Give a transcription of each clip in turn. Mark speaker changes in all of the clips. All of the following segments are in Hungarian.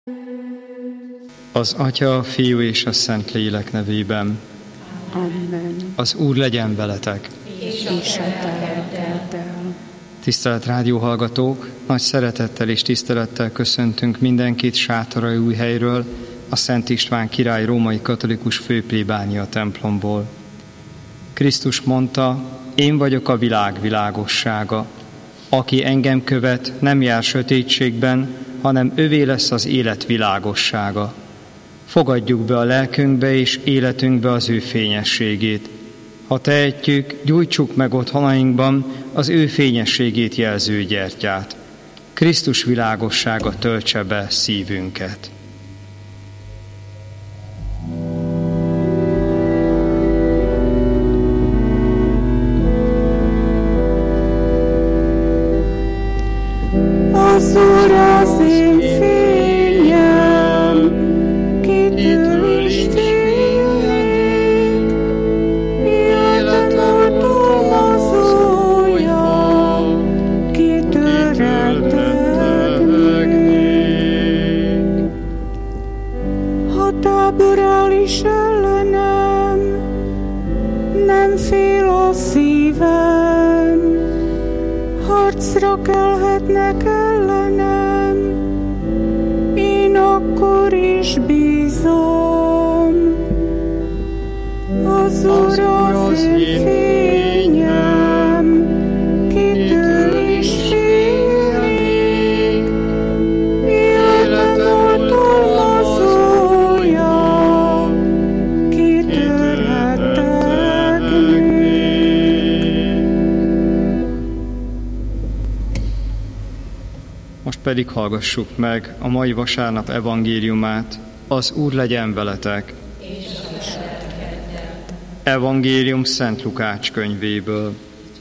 Speaker 1: Az Atya, a Fiú és a Szentlélek nevében.
Speaker 2: Amen.
Speaker 1: Az Úr legyen veletek.
Speaker 2: És a te lelkeddel.
Speaker 1: Tisztelt rádióhallgatók, nagy szeretettel és tisztelettel köszöntünk mindenkit Sátoralújhelyről, a Szent István király római katolikus főplébánia templomból. Krisztus mondta, én vagyok a világ világossága. Aki engem követ, nem jár sötétségben, hanem övé lesz az élet világossága. Fogadjuk be a lelkünkbe és életünkbe az ő fényességét. Ha tehetjük, gyújtsuk meg otthonainkban az ő fényességét jelző gyertyát. Krisztus világossága töltse be szívünket.
Speaker 2: Az Úr az én fényem, kitől is félnék, életem alkalmazója, kitől rettegnék. Ha tábor áll is ellenem, nem fél a szívem, harcra kelhetnek ellenem, én akkor is bízom. Az Úr az én fényem, kitől is félnék, életem alkalmazója, kitől rettegnék.
Speaker 1: Most pedig hallgassuk meg a mai vasárnap evangéliumát. Az Úr legyen veletek. Evangélium Szent Lukács könyvéből.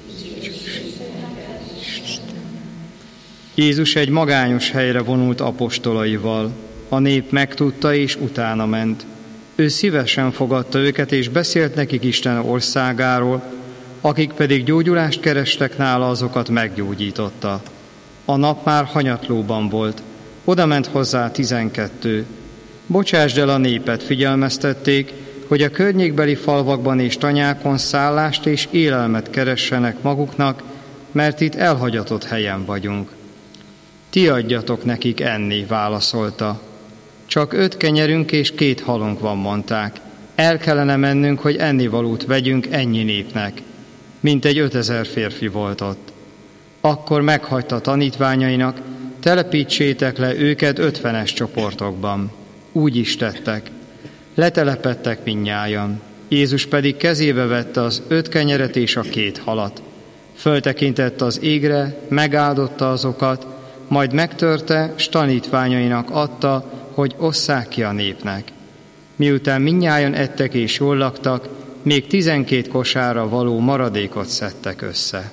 Speaker 1: Jézus egy magányos helyre vonult apostolaival. A nép megtudta és utána ment. Ő szívesen fogadta őket és beszélt nekik Isten országáról, akik pedig gyógyulást kerestek nála, azokat meggyógyította. A nap már hanyatlóban volt. Oda ment hozzá 12. Bocsásd el a népet, figyelmeztették, hogy a környékbeli falvakban és tanyákon szállást és élelmet keressenek maguknak, mert itt elhagyatott helyen vagyunk. Ti adjatok nekik enni, válaszolta. Csak 5 kenyerünk és 2 halunk van, mondták. El kellene mennünk, hogy ennivalót vegyünk ennyi népnek. Mintegy 5000 férfi volt ott. Akkor meghagyta tanítványainak, telepítsétek le őket 50-es csoportokban. Úgy is tettek. Letelepedtek mindnyájan. Jézus pedig kezébe vette az 5 kenyeret és a 2 halat. Föltekintett az égre, megáldotta azokat, majd megtörte, s tanítványainak adta, hogy osszák ki a népnek. Miután mindnyájan ettek és jól laktak, még 12 kosárra való maradékot szedtek össze.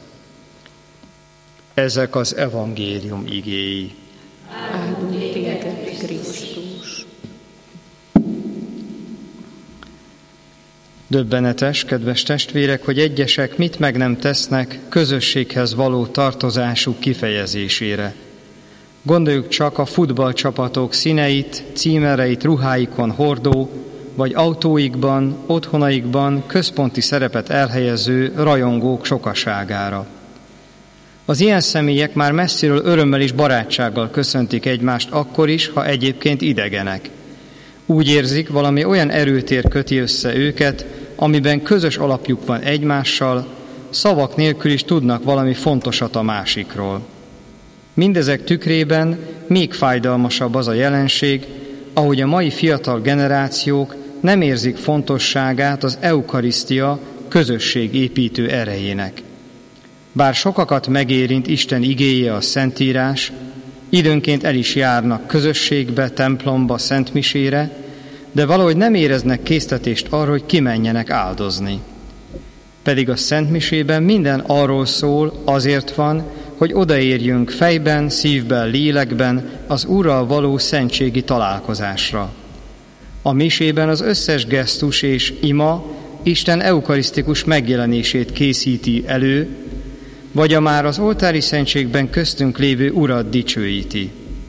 Speaker 1: Ezek az evangélium igéi.
Speaker 2: Áldunk téged, Krisztus.
Speaker 1: Döbbenetes, kedves testvérek, hogy egyesek mit meg nem tesznek közösséghez való tartozásuk kifejezésére. Gondoljuk csak a futballcsapatok színeit, címereit ruháikon hordó, vagy autóikban, otthonaikban központi szerepet elhelyező rajongók sokaságára. Az ilyen személyek már messziről örömmel és barátsággal köszöntik egymást akkor is, ha egyébként idegenek. Úgy érzik, valami olyan erőtér köti össze őket, amiben közös alapjuk van egymással, szavak nélkül is tudnak valami fontosat a másikról. Mindezek tükrében még fájdalmasabb az a jelenség, ahogy a mai fiatal generációk nem érzik fontosságát az eukarisztia közösségépítő erejének. Bár sokakat megérint Isten igéje, a Szentírás, időnként el is járnak közösségbe, templomba, szentmisére, de valahogy nem éreznek késztetést arra, hogy kimenjenek áldozni. Pedig a szentmisében minden arról szól, azért van, hogy odaérjünk fejben, szívben, lélekben az Úrral való szentségi találkozásra. A misében az összes gesztus és ima Isten eukarisztikus megjelenését készíti elő, vagy a már az oltári szentségben köztünk lévő Urat dicsőíti.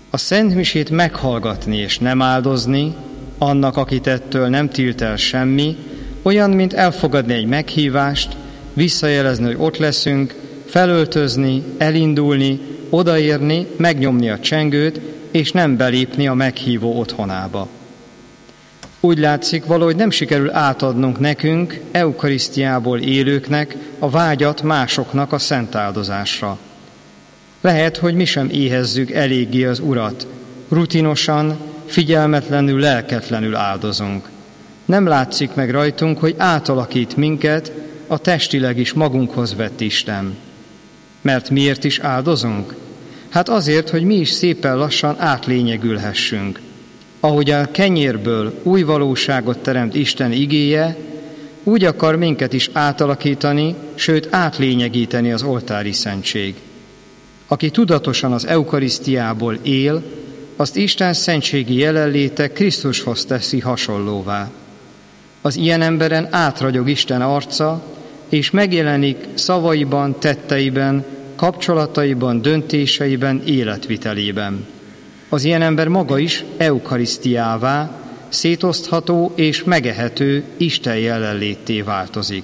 Speaker 1: A szentmisét meghallgatni és nem áldozni, annak, akit ettől nem tilt el semmi, olyan, mint elfogadni egy meghívást, visszajelezni, hogy ott leszünk, felöltözni, elindulni, odaérni, megnyomni a csengőt, és nem belépni a meghívó otthonába. Úgy látszik, valahogy nem sikerül átadnunk nekünk, eukarisztiából élőknek a vágyat másoknak a szent áldozásra. Lehet, hogy mi sem éhezzük eléggé az Urat, rutinosan, figyelmetlenül, lelketlenül áldozunk. Nem látszik meg rajtunk, hogy átalakít minket a testileg is magunkhoz vett Isten. Mert miért is áldozunk? Hát azért, hogy mi is szépen lassan átlényegülhessünk. Ahogy a kenyérből új valóságot teremt Isten igéje, úgy akar minket is átalakítani, sőt átlényegíteni az oltári szentség. Aki tudatosan az eukarisztiából él, azt Isten szentségi jelenléte Krisztushoz teszi hasonlóvá. Az ilyen emberen átragyog Isten arca, és megjelenik szavaiban, tetteiben, kapcsolataiban, döntéseiben, életvitelében. Az ilyen ember maga is eukarisztiává, szétosztható és megehető Isten jelenlétté változik.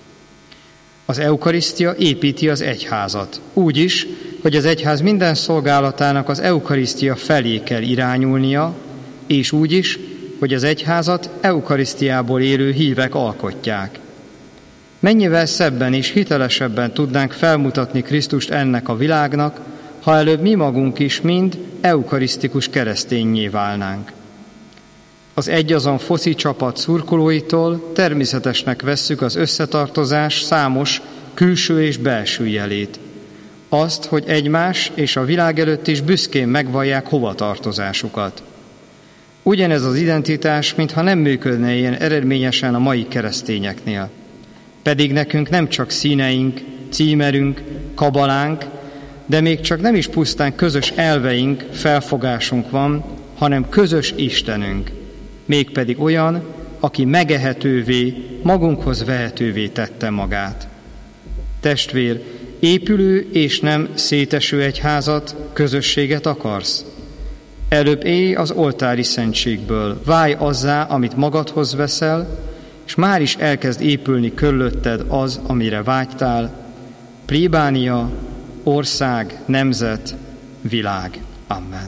Speaker 1: Az eukarisztia építi az egyházat, úgy is, hogy az egyház minden szolgálatának az eukarisztia felé kell irányulnia, és úgy is, hogy az egyházat eukarisztiából élő hívek alkotják. Mennyivel szebben és hitelesebben tudnánk felmutatni Krisztust ennek a világnak, ha előbb mi magunk is mind eukarisztikus kereszténnyé válnánk. Az egyazon foci csapat szurkolóitól természetesnek vesszük az összetartozás számos külső és belső jelét. Azt, hogy egymás és a világ előtt is büszkén megvallják hovatartozásukat. Ugyanez az identitás, mintha nem működne ilyen eredményesen a mai keresztényeknél. Pedig nekünk nem csak színeink, címerünk, kabalánk, de még csak nem is pusztán közös elveink, felfogásunk van, hanem közös Istenünk, mégpedig olyan, aki megehetővé, magunkhoz vehetővé tette magát. Testvér, épülő és nem széteső egyházat, közösséget akarsz? Előbb élj az oltári szentségből, válj azzá, amit magadhoz veszel, és már is elkezd épülni körülötted az, amire vágytál, plébánia, ország, nemzet, világ. Amen.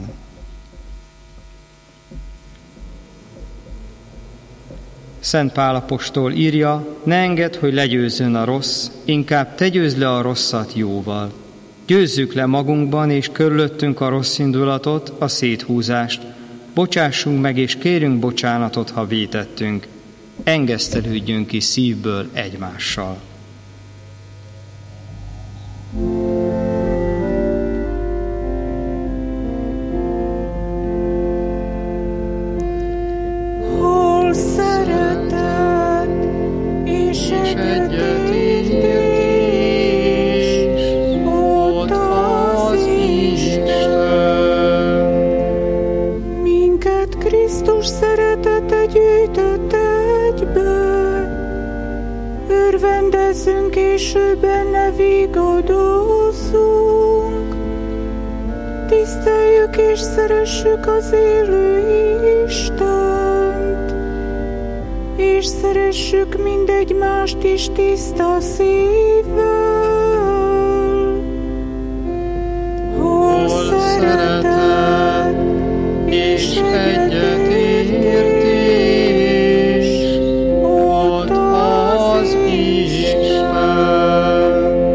Speaker 1: Szent Pál apostol írja, ne engedd, hogy legyőzzön a rossz, inkább te győzd le a rosszat jóval. Győzzük le magunkban és körülöttünk a rossz indulatot, a széthúzást. Bocsássunk meg és kérünk bocsánatot, ha vétettünk. Engesztelődjünk ki szívből egymással.
Speaker 2: Hol szeretet és egyetértés, ott az Isten. Minket Krisztus szeretete gyűjtött egybe, örvendezzünk és ő benne vigadozzunk. Tiszteljük és szeressük az élő Istent, és szeressük mindegymást is tiszta szívvel. Hol szeretet és egyetértés, ott az Isten.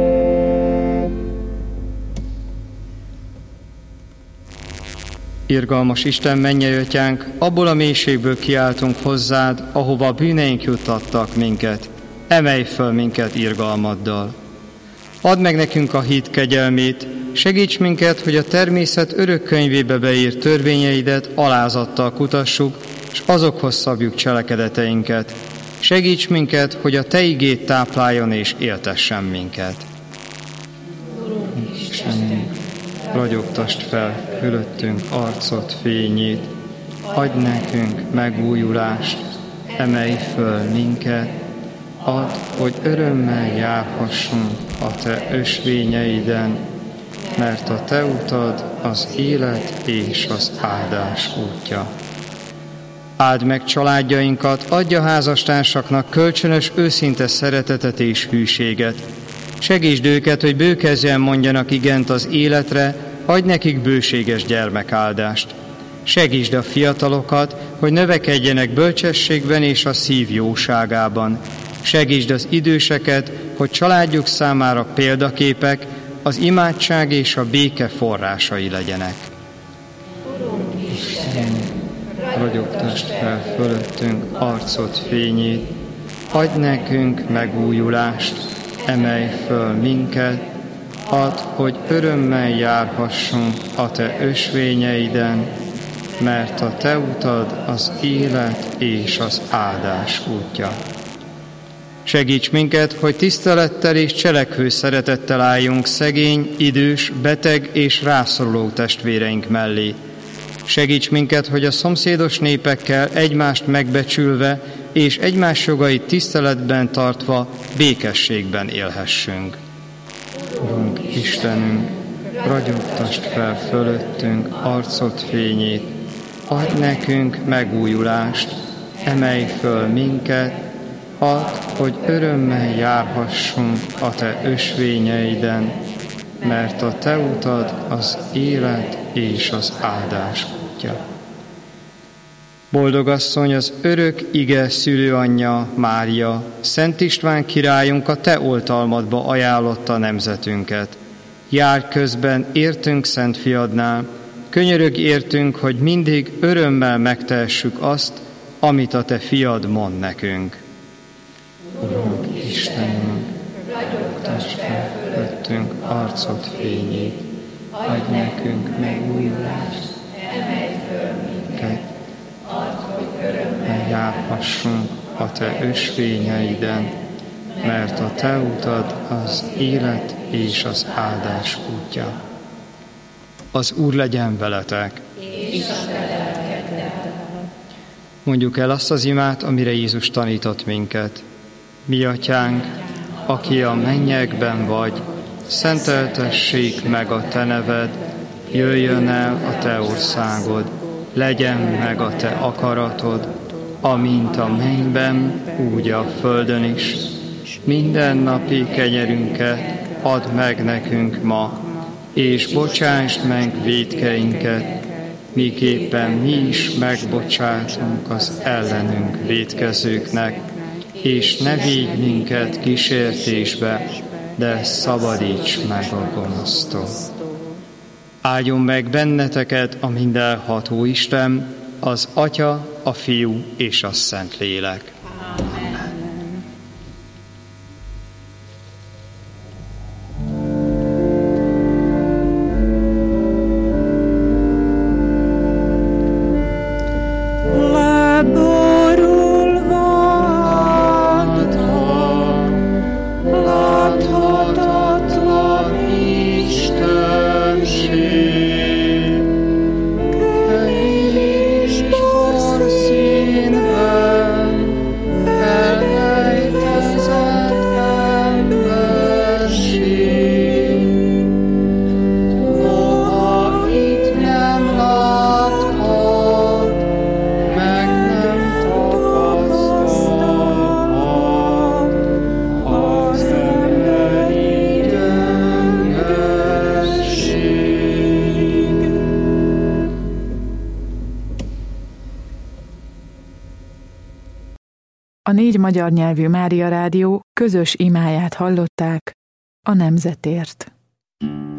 Speaker 1: Irgalmas Isten, mennyei Atyánk, abból a mélységből kiáltunk hozzád, ahova a bűneink juttattak minket. Emelj föl minket irgalmaddal. Add meg nekünk a hit kegyelmét, segíts minket, hogy a természet örök könyvébe beírt törvényeidet alázattal kutassuk, és azokhoz szabjuk cselekedeteinket. Segíts minket, hogy a Te igéd tápláljon és éltessen minket. Istenünk, ragyogtasd fel fölöttünk arcod fényét, adj nekünk megújulást, emelj föl minket, add, hogy örömmel járhassunk a Te ösvényeiden, mert a te utad az élet és az áldás útja. Áld meg családjainkat, adj a házastársaknak kölcsönös, őszinte szeretetet és hűséget. Segítsd őket, hogy bőkezűen mondjanak igent az életre, adj nekik bőséges gyermekáldást. Segítsd a fiatalokat, hogy növekedjenek bölcsességben és a szív jóságában. Segítsd az időseket, hogy családjuk számára példaképek, az imádság és a béke forrásai legyenek. Istenem, ragyogtasd fel fölöttünk arcod fényét, adj nekünk megújulást, emelj föl minket, add, hogy örömmel járhassunk a te ösvényeiden, mert a te utad az élet és az áldás útja. Segíts minket, hogy tisztelettel és cselekvő szeretettel álljunk szegény, idős, beteg és rászoruló testvéreink mellé. Segíts minket, hogy a szomszédos népekkel egymást megbecsülve és egymás jogait tiszteletben tartva békességben élhessünk. Urunk, Istenünk, ragyogtasd fel fölöttünk arcod fényét, adj nekünk megújulást, emelj föl minket, add, hogy örömmel járhassunk a te ösvényeiden, mert a te utad az élet és az áldás útja. Boldog asszony, az örök ige szülőanyja Mária, Szent István királyunk a te oltalmadba ajánlotta nemzetünket. Járj közben értünk Szent Fiadnál, könyörögj értünk, hogy mindig örömmel megtehessük azt, amit a te fiad mond nekünk. Urunk, Istenünk, ragyogtasd fel fölöttünk arcod fényét, adj nekünk megújulást, emelj föl minket, add, hogy örömmel járhassunk a te ösvényeiden, mert a te utad az élet és az áldás útja. Az Úr legyen veletek! És a te lelkeddel. Mondjuk el azt az imát, amire Jézus tanított minket. Mi atyánk, aki a mennyekben vagy, szenteltessék meg a te neved, jöjjön el a te országod, legyen meg a te akaratod, amint a mennyben, úgy a földön is. Minden napi kenyerünket add meg nekünk ma, és bocsásd meg vétkeinket, miképpen mi is megbocsátunk az ellenünk vétkezőknek, és ne vigy minket kísértésbe, de szabadíts meg a gonosztól. Áldjon meg benneteket a mindenható Isten, az Atya, a Fiú és a Szentlélek.
Speaker 3: A 4 magyar nyelvű Mária Rádió közös imáját hallották a nemzetért.